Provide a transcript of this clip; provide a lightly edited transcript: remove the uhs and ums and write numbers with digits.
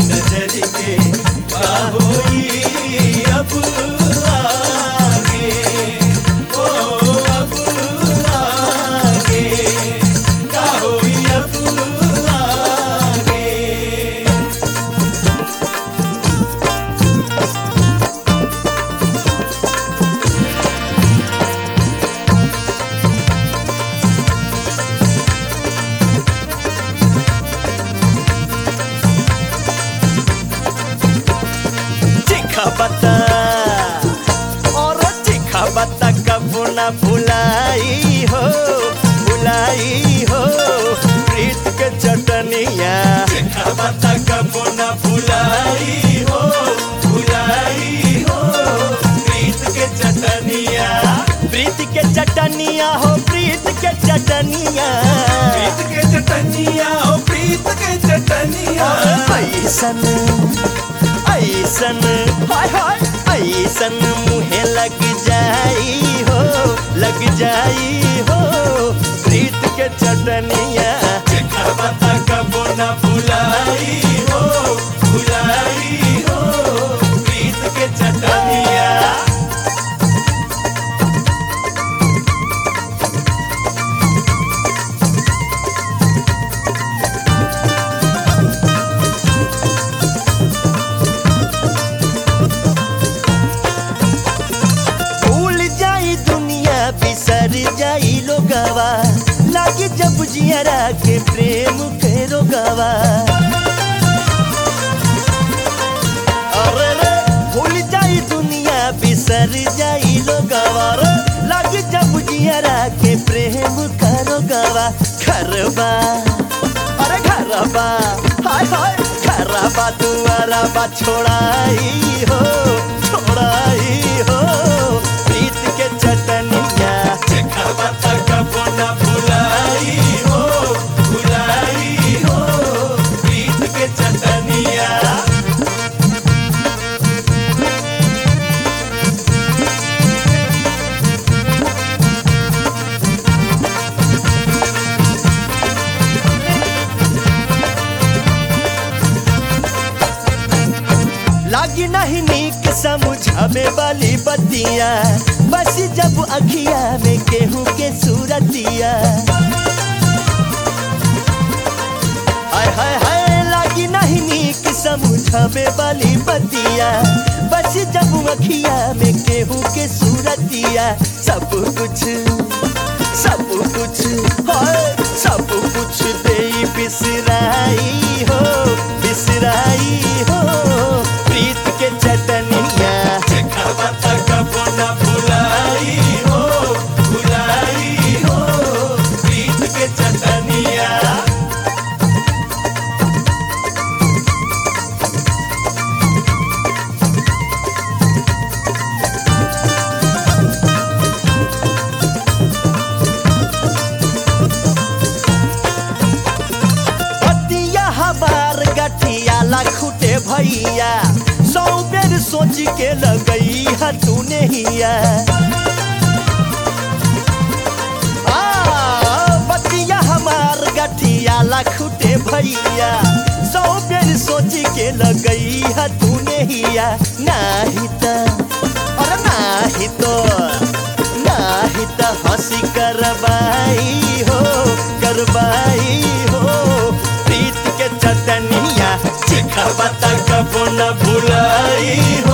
नजर के का होई अब आगे, ओ अब आगे का होई अब आगे। बता और तीखा बता कबू ना भुलाई हो प्रीत के चटनिया। तीखा बता कबू ना भुलाई हो प्रीत के चटनिया। प्रीत के चटनिया हो प्रीत के चटनिया, प्रीत के चटनिया हो प्रीत के चटनिया। ऐसन ऐसन हाय हाय ऐसन मुहे लग जाई हो प्रीत के चटनिया। बता कबो ना भुलाई हो प्रीत के चटनिया। बिसर जाई लोगवा लागे जब जियरा के प्रेम के रोगवा। अरे रे भूल जाई दुनिया बिसर जाई लोगवा लागे जब जियरा के प्रेम का रोगवा। घरबा अरे घरबा हाय हाय घरबा दुआरा बा छोड़ाई हो प्रीत के चटनिया। बता कबो ना भुलाई हो प्रीत के चटनिया। लागी नहीं नीक समझावे वाली बतिया बस जब अखिया में केहू के सूरतिया। हाय हाय हाय लागी नहीं नीक समझावे वाली बतिया बस जब अखिया में केहू के सूरतिया। सब कुछ दे बिसराई हो प्रीत के चटनिया। बता कबो ना भुलाई हो प्रीत के चटनिया। गठिया खुटे भैया 100 बेर सोच के लगई है तूने हिया। बतिया हमार गठिया खुटे भैया 100 बेर सोच के लगई है तूने हिया। नाही तो हंसी करवाई हो प्रीत के चटनिया। बता कबो ना भुलाई